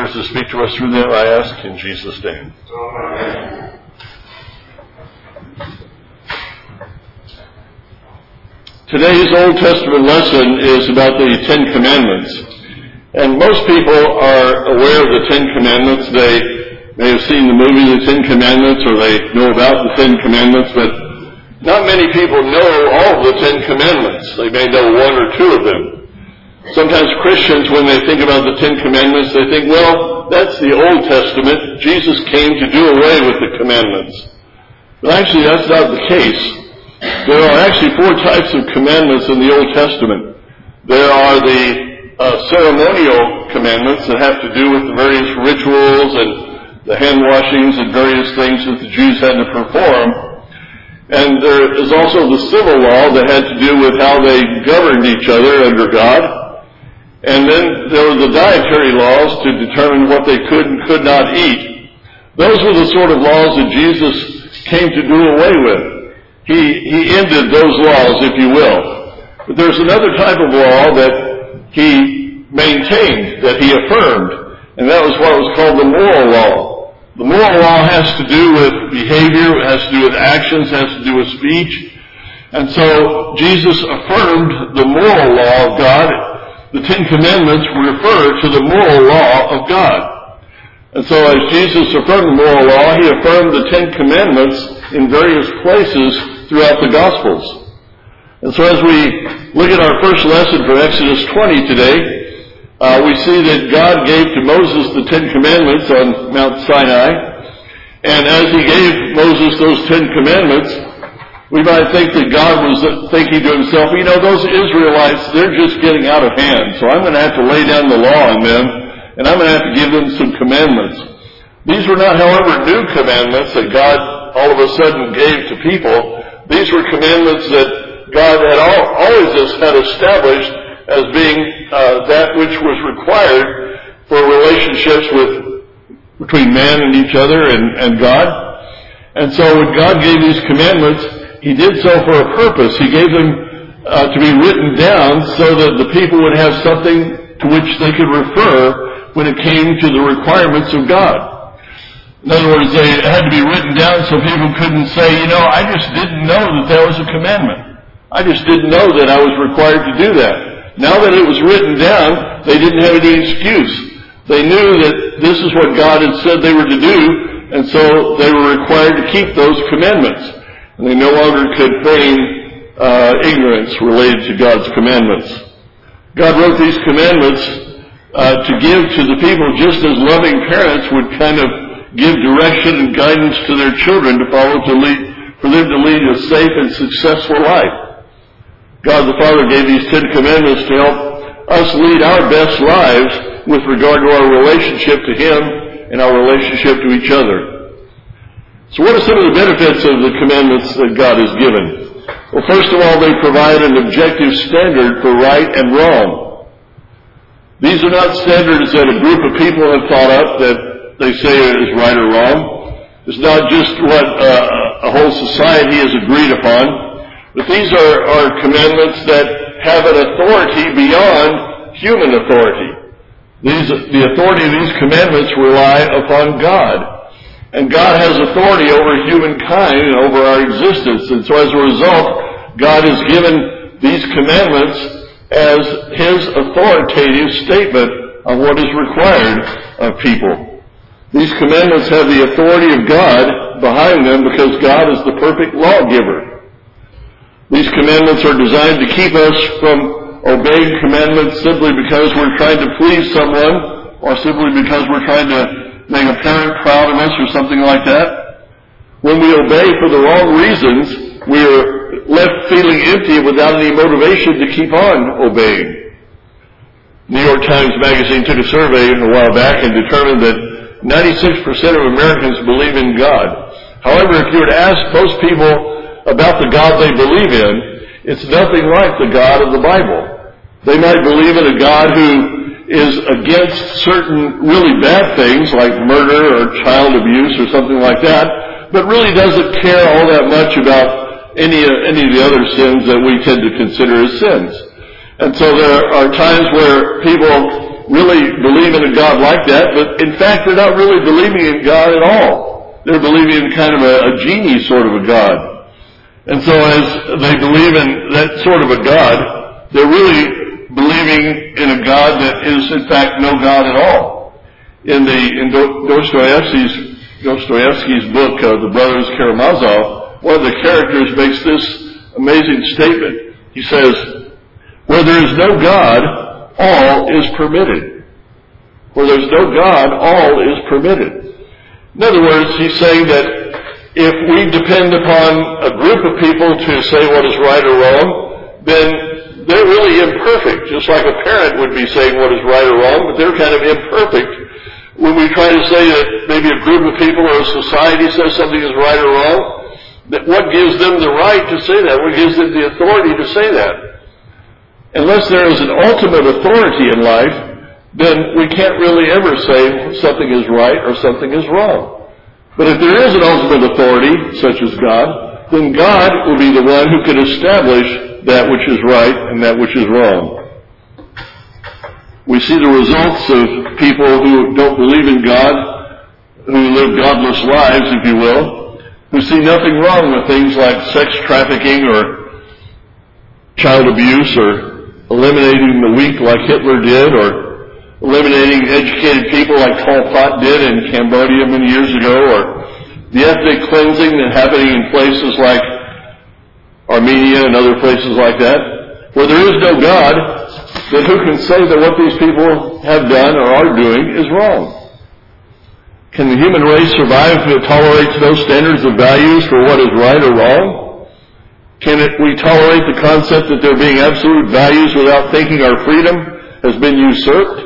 Spirit is to speak to us through them, I ask in Jesus' name. Amen. Today's Old Testament lesson is about the Ten Commandments. And most people are aware of the Ten Commandments. They may have seen the movie The Ten Commandments, or they know about the Ten Commandments, but not many people know all of the Ten Commandments. They may know one or two of them. Sometimes Christians, when they think about the Ten Commandments, they think, well, that's the Old Testament. Jesus came to do away with the commandments. But actually, that's not the case. There are actually 4 types of commandments in the Old Testament. There are the ceremonial commandments that have to do with the various rituals and the hand washings and various things that the Jews had to perform. And there is also the civil law that had to do with how they governed each other under God. And then there were the dietary laws to determine what they could and could not eat. Those were the sort of laws that Jesus came to do away with. He ended those laws, if you will. But there's another type of law that he maintained, that he affirmed, and that was what was called the moral law. The moral law has to do with behavior, it has to do with actions, it has to do with speech. And so Jesus affirmed the moral law of God. The Ten Commandments refer to the moral law of God. And so as Jesus affirmed the moral law, he affirmed the Ten Commandments in various places throughout the Gospels. And so as we look at our first lesson from Exodus 20 today, we see that God gave to Moses the Ten Commandments on Mount Sinai. And as he gave Moses those Ten Commandments, we might think that God was thinking to himself, you know, those Israelites, they're just getting out of hand, so I'm going to have to lay down the law on them, and I'm going to have to give them some commandments. These were not, however, new commandments that God all of a sudden gave to people. These were commandments that God had always had established as being that which was required for relationships between man and each other and God. And so when God gave these commandments, he did so for a purpose. He gave them to be written down so that the people would have something to which they could refer when it came to the requirements of God. In other words, they had to be written down so people couldn't say, you know, I just didn't know that that was a commandment. I just didn't know that I was required to do that. Now that it was written down, they didn't have any excuse. They knew that this is what God had said they were to do, and so they were required to keep those commandments. And they no longer could feign ignorance related to God's commandments. God wrote these commandments to give to the people just as loving parents would kind of give direction and guidance to their children to follow, for them to lead a safe and successful life. God the Father gave these Ten Commandments to help us lead our best lives with regard to our relationship to Him and our relationship to each other. So what are some of the benefits of the commandments that God has given? Well, first of all, they provide an objective standard for right and wrong. These are not standards that a group of people have thought up that they say is right or wrong. It's not just what a whole society has agreed upon, but these are commandments that have an authority beyond human authority. The authority of these commandments rely upon God. And God has authority over humankind and over our existence. And so as a result, God has given these commandments as His authoritative statement of what is required of people. These commandments have the authority of God behind them because God is the perfect lawgiver. These commandments are designed to keep us from obeying commandments simply because we're trying to please someone or simply because we're trying to make a parent proud of us or something like that. When we obey for the wrong reasons, we're left feeling empty without any motivation to keep on obeying. New York Times Magazine took a survey a while back and determined that 96% of Americans believe in God. However, if you were to ask most people about the God they believe in, it's nothing like the God of the Bible. They might believe in a God who is against certain really bad things like murder or child abuse or something like that, but really doesn't care all that much about any of the other sins that we tend to consider as sins. And so there are times where people really believe in a God like that, but in fact they're not really believing in God at all. They're believing in kind of a genie sort of a God. And so as they believe in that sort of a God, they're really believing in a God that is in fact no God at all. In Dostoevsky's book, The Brothers Karamazov, one of the characters makes this amazing statement. He says, "Where there is no God, all is permitted." Where there's no God, all is permitted. In other words, he's saying that if we depend upon a group of people to say what is right or wrong, then they're really imperfect, just like a parent would be saying what is right or wrong, but they're kind of imperfect. When we try to say that maybe a group of people or a society says something is right or wrong, that what gives them the right to say that? What gives them the authority to say that? Unless there is an ultimate authority in life, then we can't really ever say something is right or something is wrong. But if there is an ultimate authority, such as God, then God will be the one who can establish that which is right and that which is wrong. We see the results of people who don't believe in God, who live godless lives, if you will, who see nothing wrong with things like sex trafficking or child abuse or eliminating the weak like Hitler did, or eliminating educated people like Pol Pot did in Cambodia many years ago, or the ethnic cleansing that's happening in places like Armenia and other places like that. Where there is no God, then who can say that what these people have done or are doing is wrong? Can the human race survive if it tolerates those standards of values for what is right or wrong? Can we tolerate the concept that there being absolute values without thinking our freedom has been usurped?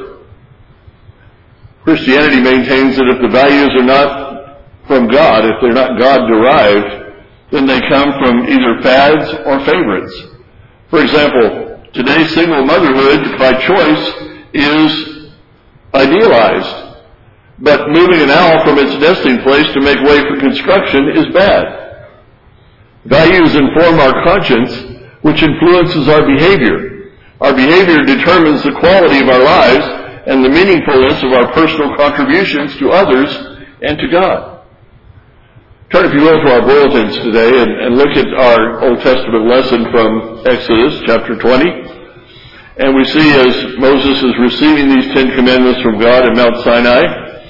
Christianity maintains that if the values are not from God, if they're not God-derived, then they come from either fads or favorites. For example, today's single motherhood by choice is idealized, but moving an owl from its nesting place to make way for construction is bad. Values inform our conscience, which influences our behavior. Our behavior determines the quality of our lives and the meaningfulness of our personal contributions to others and to God. Turn, if you will, to our bulletins today and look at our Old Testament lesson from Exodus chapter 20. And we see as Moses is receiving these 10 commandments from God at Mount Sinai,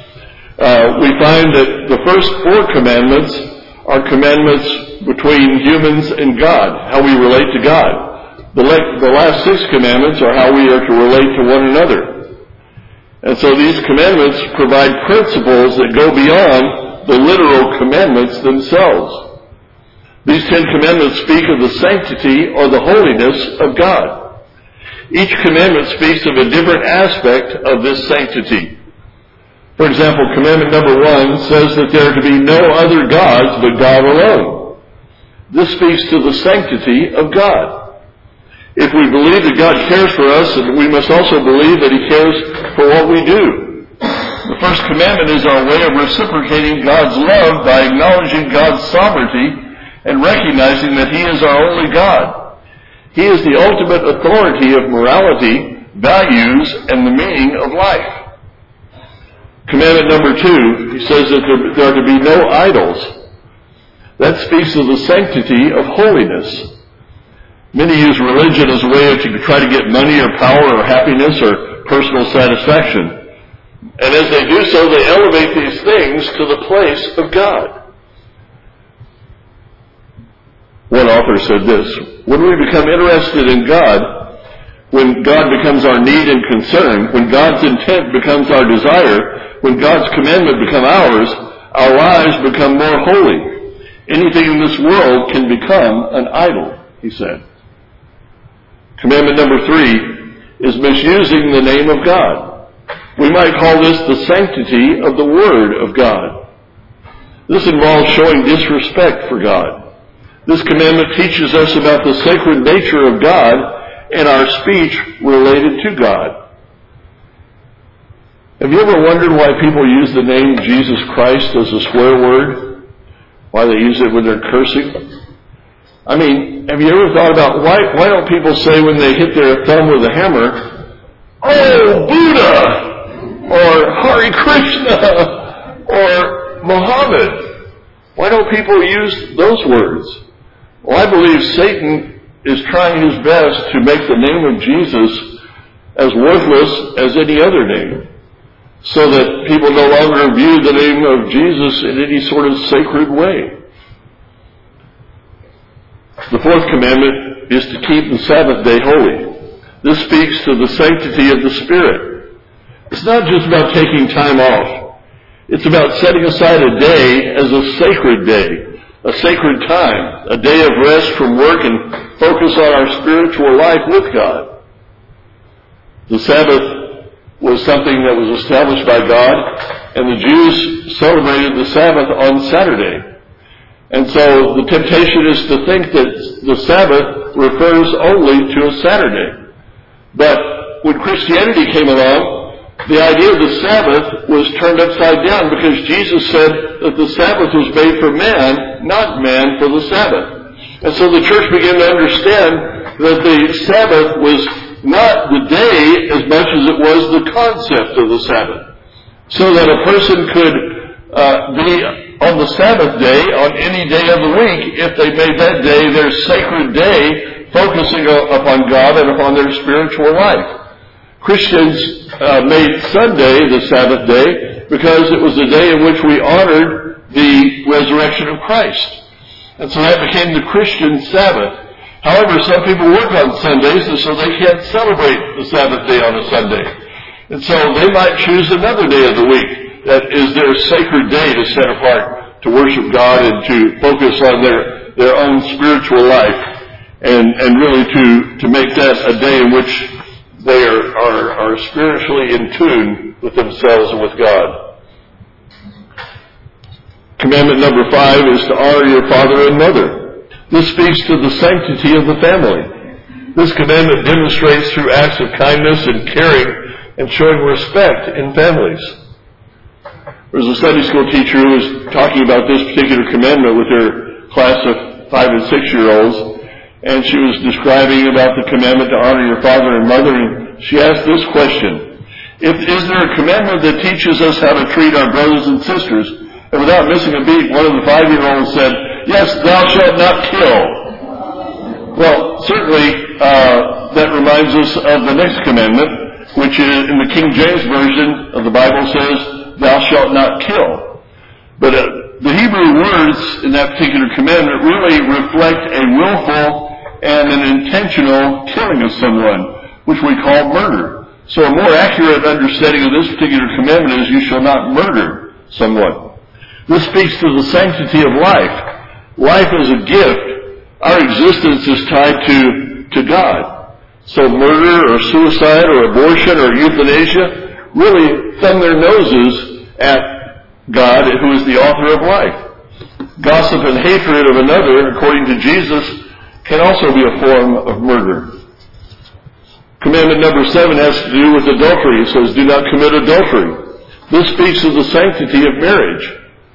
we find that the first 4 commandments are commandments between humans and God, how we relate to God. The last 6 commandments are how we are to relate to one another. And so these commandments provide principles that go beyond the literal commandments themselves. These 10 commandments speak of the sanctity or the holiness of God. Each commandment speaks of a different aspect of this sanctity. For example, commandment number 1 says that there are to be no other gods but God alone. This speaks to the sanctity of God. If we believe that God cares for us, then we must also believe that He cares for what we do. The first commandment is our way of reciprocating God's love by acknowledging God's sovereignty and recognizing that He is our only God. He is the ultimate authority of morality, values, and the meaning of life. Commandment number 2, He says that there are to be no idols. That speaks of the sanctity of holiness. Many use religion as a way to try to get money or power or happiness or personal satisfaction. And as they do so, they elevate these things to the place of God. One author said this: when we become interested in God, when God becomes our need and concern, when God's intent becomes our desire, when God's commandment becomes ours, our lives become more holy. Anything in this world can become an idol, he said. Commandment number 3 is misusing the name of God. We might call this the sanctity of the Word of God. This involves showing disrespect for God. This commandment teaches us about the sacred nature of God and our speech related to God. Have you ever wondered why people use the name Jesus Christ as a swear word? Why they use it when they're cursing? I mean, have you ever thought about why don't people say when they hit their thumb with a hammer, oh, Buddha, or Hare Krishna, or Muhammad. Why don't people use those words? Well, I believe Satan is trying his best to make the name of Jesus as worthless as any other name, so that people no longer view the name of Jesus in any sort of sacred way. The fourth commandment is to keep the Sabbath day holy. This speaks to the sanctity of the Spirit. It's not just about taking time off. It's about setting aside a day as a sacred day, a sacred time, a day of rest from work and focus on our spiritual life with God. The Sabbath was something that was established by God, and the Jews celebrated the Sabbath on Saturday. And so the temptation is to think that the Sabbath refers only to a Saturday. But when Christianity came along, the idea of the Sabbath was turned upside down, because Jesus said that the Sabbath was made for man, not man for the Sabbath. And so the church began to understand that the Sabbath was not the day as much as it was the concept of the Sabbath. So that a person could be on the Sabbath day, on any day of the week, if they made that day their sacred day, focusing upon God and upon their spiritual life. Christians made Sunday the Sabbath day because it was the day in which we honored the resurrection of Christ. And so that became the Christian Sabbath. However, some people work on Sundays, and so they can't celebrate the Sabbath day on a Sunday. And so they might choose another day of the week that is their sacred day to set apart to worship God and to focus on their own spiritual life, and really to make that a day in which they are spiritually in tune with themselves and with God. Commandment number 5 is to honor your father and mother. This speaks to the sanctity of the family. This commandment demonstrates through acts of kindness and caring and showing respect in families. There was a Sunday school teacher who was talking about this particular commandment with her class of 5 and 6-year-olds, and she was describing about the commandment to honor your father and mother, and she asked this question: Is there a commandment that teaches us how to treat our brothers and sisters? And without missing a beat, one of the 5-year-olds said, "Yes, thou shalt not kill." Well, certainly that reminds us of the next commandment, which is in the King James Version of the Bible says, "Thou shalt not kill." But the Hebrew words in that particular commandment really reflect a willful and an intentional killing of someone, which we call murder. So a more accurate understanding of this particular commandment is, you shall not murder someone. This speaks to the sanctity of life. Life is a gift. Our existence is tied to God. So murder or suicide or abortion or euthanasia really thumb their noses at God, who is the author of life. Gossip and hatred of another, according to Jesus, can also be a form of murder. Commandment number 7 has to do with adultery. It says, "Do not commit adultery." This speaks of the sanctity of marriage.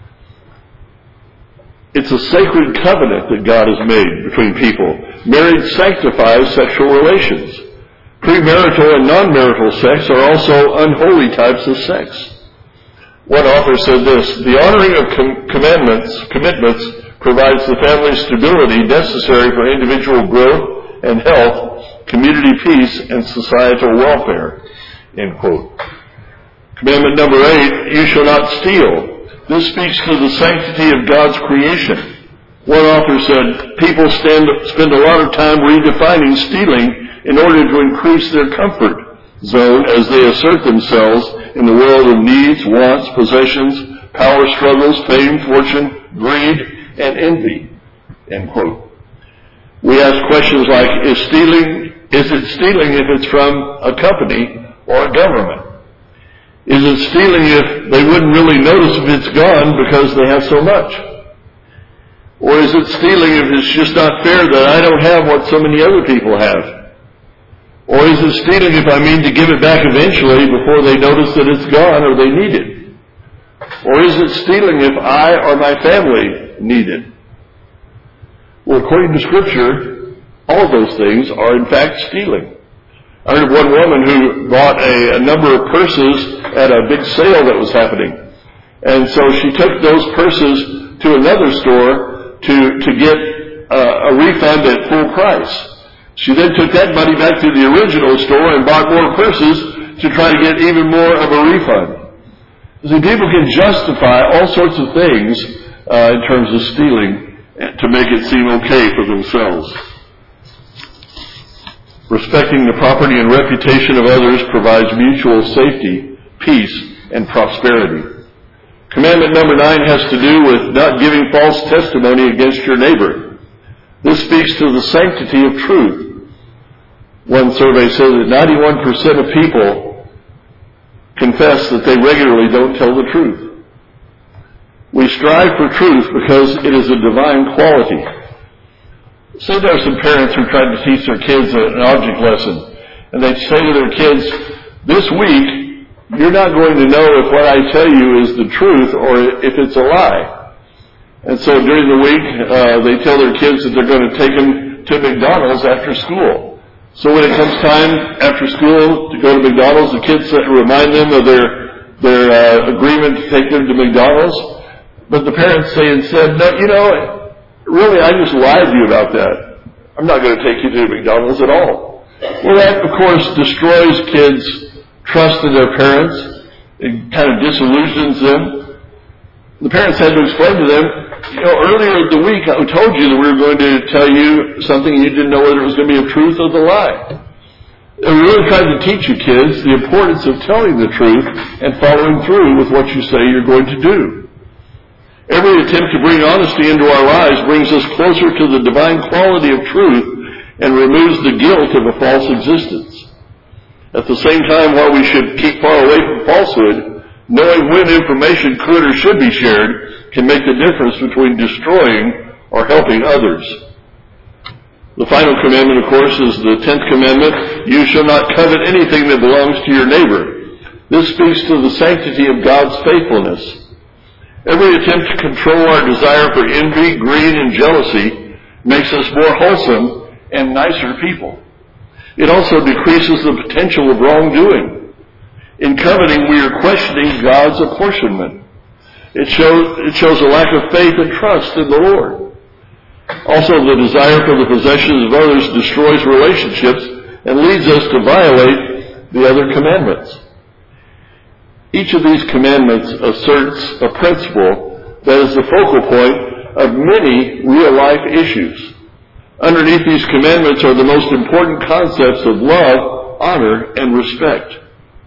It's a sacred covenant that God has made between people. Marriage sanctifies sexual relations. Premarital and non-marital sex are also unholy types of sex. One author said this: "The honoring of commitments provides the family stability necessary for individual growth and health, community peace, and societal welfare." End quote. Commandment number 8, "You shall not steal." This speaks to the sanctity of God's creation. One author said, "People spend a lot of time redefining stealing in order to increase their comfort zone as they assert themselves in the world of needs, wants, possessions, power struggles, fame, fortune, greed, and envy." End quote. We ask questions like, is it stealing if it's from a company or a government? Is it stealing if they wouldn't really notice if it's gone because they have so much? Or is it stealing if it's just not fair that I don't have what so many other people have? Or is it stealing if I mean to give it back eventually before they notice that it's gone or they need it? Or is it stealing if I or my family need it? Well, according to Scripture, all those things are in fact stealing. I heard of one woman who bought a number of purses at a big sale that was happening. And so she took those purses to another store to get a refund at full price. She then took that money back to the original store and bought more purses to try to get even more of a refund. See, people can justify all sorts of things in terms of stealing to make it seem okay for themselves. Respecting the property and reputation of others provides mutual safety, peace, and prosperity. Commandment number 9 has to do with not giving false testimony against your neighbor. This speaks to the sanctity of truth. One survey says that 91% of people confess that they regularly don't tell the truth. We strive for truth because it is a divine quality. Say there are some parents who are trying to teach their kids an object lesson, and they say to their kids, this week, you're not going to know if what I tell you is the truth or if it's a lie. And so during the week, they tell their kids that they're going to take them to McDonald's after school. So when it comes time after school to go to McDonald's, the kids remind them of their agreement to take them to McDonald's. But the parents say instead, no, you know, really, I just lied to you about that. I'm not going to take you to McDonald's at all. Well, that, of course, destroys kids' trust in their parents. It kind of disillusions them. The parents had to explain to them, you know, earlier in the week I told you that we were going to tell you something and you didn't know whether it was going to be a truth or the lie. They're really trying to teach you kids the importance of telling the truth and following through with what you say you're going to do. Every attempt to bring honesty into our lives brings us closer to the divine quality of truth and removes the guilt of a false existence. At the same time, while we should keep far away from falsehood, knowing when information could or should be shared can make the difference between destroying or helping others. The final commandment, of course, is the 10th commandment, you shall not covet anything that belongs to your neighbor. This speaks to the sanctity of God's faithfulness. Every attempt to control our desire for envy, greed, and jealousy makes us more wholesome and nicer people. It also decreases the potential of wrongdoing. In coveting, we are questioning God's apportionment. It shows a lack of faith and trust in the Lord. Also, the desire for the possessions of others destroys relationships and leads us to violate the other commandments. Each of these commandments asserts a principle that is the focal point of many real-life issues. Underneath these commandments are the most important concepts of love, honor, and respect.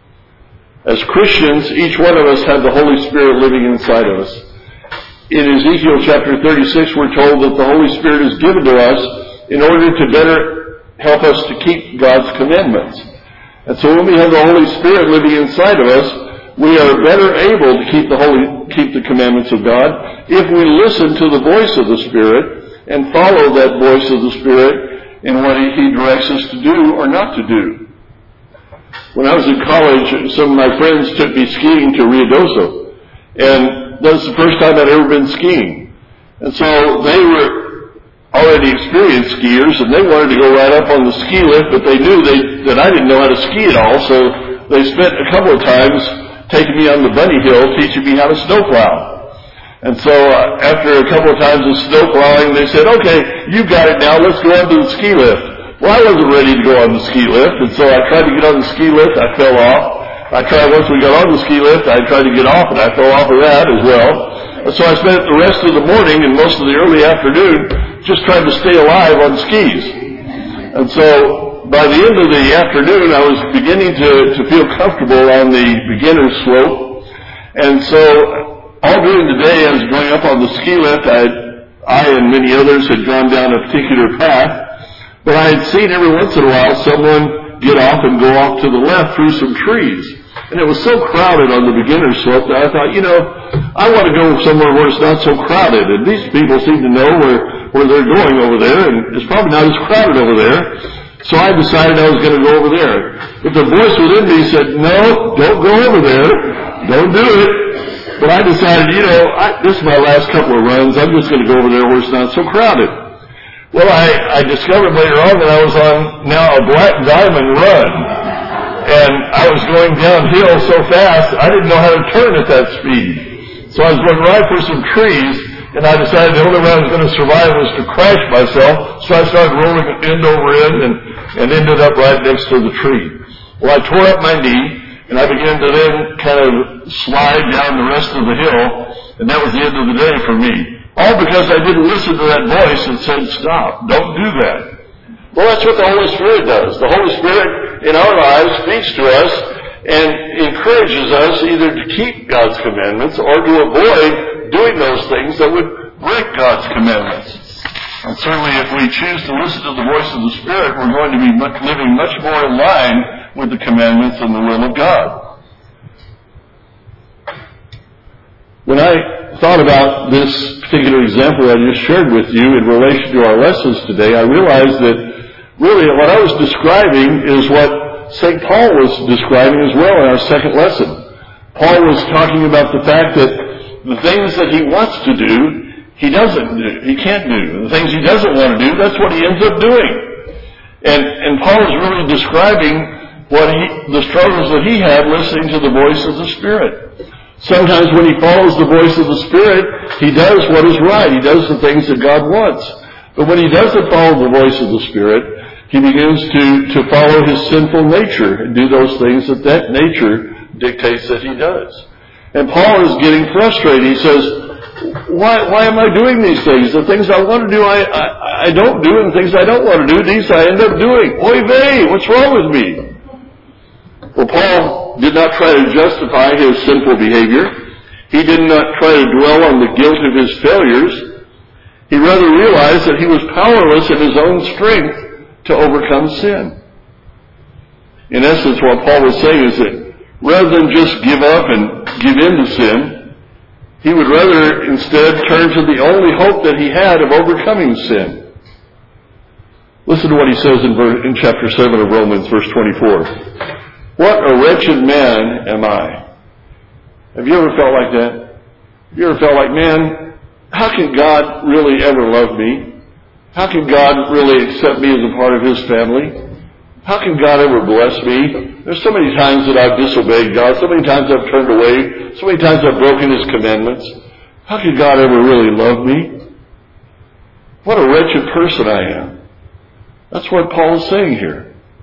As Christians, each one of us have the Holy Spirit living inside of us. In Ezekiel chapter 36, we're told that the Holy Spirit is given to us in order to better help us to keep God's commandments. And so when we have the Holy Spirit living inside of us, we are better able to keep the commandments of God if we listen to the voice of the Spirit and follow that voice of the Spirit in what He directs us to do or not to do. When I was in college, some of my friends took me skiing to Ruidoso, and that was the first time I'd ever been skiing. And so they were already experienced skiers, and they wanted to go right up on the ski lift, but they knew that I didn't know how to ski at all, so they spent a couple of times taking me on the bunny hill, teaching me how to snowplow. And so after a couple of times of snowplowing, they said, okay, you got it now, let's go on to the ski lift. Well, I wasn't ready to go on the ski lift, and so I tried to get on the ski lift, I fell off. I tried, once we got on the ski lift, I tried to get off, and I fell off of that as well. And so I spent the rest of the morning and most of the early afternoon just trying to stay alive on skis. And so by the end of the afternoon, I was beginning to feel comfortable on the beginner's slope. And so all during the day, I was going up on the ski lift. I and many others had gone down a particular path. But I had seen every once in a while someone get off and go off to the left through some trees. And it was so crowded on the beginner's slope that I thought, I want to go somewhere where it's not so crowded. And these people seem to know where they're going over there, and it's probably not as crowded over there. So I decided I was going to go over there. But the voice within me said, no, don't go over there. Don't do it. But I decided, this is my last couple of runs. I'm just going to go over there where it's not so crowded. Well, I discovered later on that I was on now a Black Diamond run. And I was going downhill so fast, I didn't know how to turn at that speed. So I was going right for some trees, and I decided the only way I was going to survive was to crash myself. So I started rolling end over end and ended up right next to the tree. Well, I tore up my knee, and I began to then kind of slide down the rest of the hill, and that was the end of the day for me. All because I didn't listen to that voice and said, stop, don't do that. Well, that's what the Holy Spirit does. The Holy Spirit in our lives speaks to us and encourages us either to keep God's commandments or to avoid doing those things that would break God's commandments. And certainly if we choose to listen to the voice of the Spirit, we're going to be living much more in line with the commandments and the will of God. When I thought about this particular example I just shared with you in relation to our lessons today, I realized that really what I was describing is what St. Paul was describing as well in our second lesson. Paul was talking about the fact that the things that he wants to do, he doesn't do. He can't do. The things he doesn't want to do, that's what he ends up doing. And Paul is really describing the struggles that he had listening to the voice of the Spirit. Sometimes when he follows the voice of the Spirit, he does what is right. He does the things that God wants. But when he doesn't follow the voice of the Spirit, he begins to follow his sinful nature and do those things that nature dictates that he does. And Paul is getting frustrated. He says, why am I doing these things? The things I want to do, I don't do, and the things I don't want to do, these I end up doing. Oy vey, what's wrong with me? Well, Paul did not try to justify his sinful behavior. He did not try to dwell on the guilt of his failures. He rather realized that he was powerless in his own strength to overcome sin. In essence, what Paul was saying is that rather than just give up and give in to sin, he would rather instead turn to the only hope that he had of overcoming sin. Listen to what he says in chapter 7 of Romans, verse 24. What a wretched man am I. Have you ever felt like that? Have you ever felt like, man, how can God really ever love me? How can God really accept me as a part of His family? How can God ever bless me? There's so many times that I've disobeyed God, so many times I've turned away, so many times I've broken His commandments. How can God ever really love me? What a wretched person I am. That's what Paul is saying here.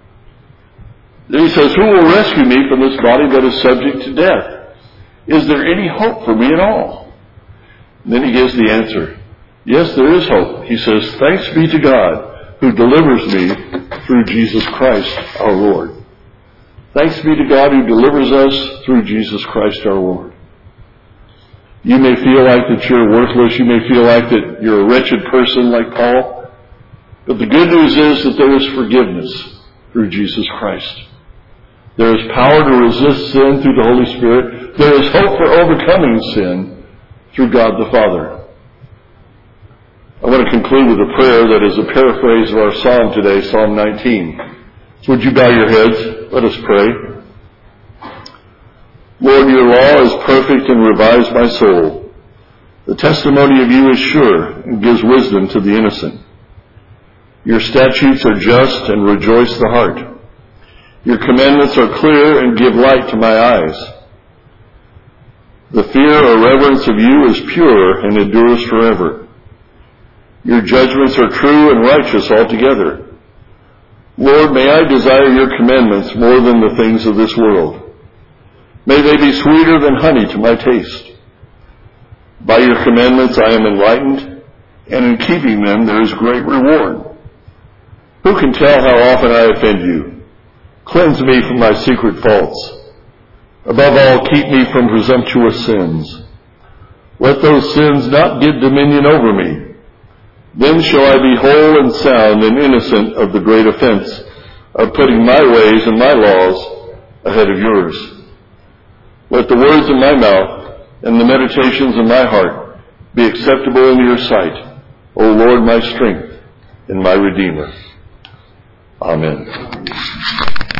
Then he says, who will rescue me from this body that is subject to death? Is there any hope for me at all? And then he gives the answer. Yes, there is hope. He says, thanks be to God who delivers me through Jesus Christ our Lord. Thanks be to God who delivers us through Jesus Christ our Lord. You may feel like that you're worthless. You may feel like that you're a wretched person like Paul. But the good news is that there is forgiveness through Jesus Christ. There is power to resist sin through the Holy Spirit. There is hope for overcoming sin through God the Father. I want to conclude with a prayer that is a paraphrase of our psalm today, Psalm 19. So would you bow your heads? Let us pray. Lord, your law is perfect and revives my soul. The testimony of you is sure and gives wisdom to the innocent. Your statutes are just and rejoice the heart. Your commandments are clear and give light to my eyes. The fear or reverence of you is pure and endures forever. Your judgments are true and righteous altogether. Lord, may I desire your commandments more than the things of this world. May they be sweeter than honey to my taste. By your commandments I am enlightened, and in keeping them there is great reward. Who can tell how often I offend you? Cleanse me from my secret faults. Above all, keep me from presumptuous sins. Let those sins not get dominion over me. Then shall I be whole and sound and innocent of the great offense of putting my ways and my laws ahead of yours. Let the words of my mouth and the meditations of my heart be acceptable in your sight, O Lord, my strength and my Redeemer. Amen.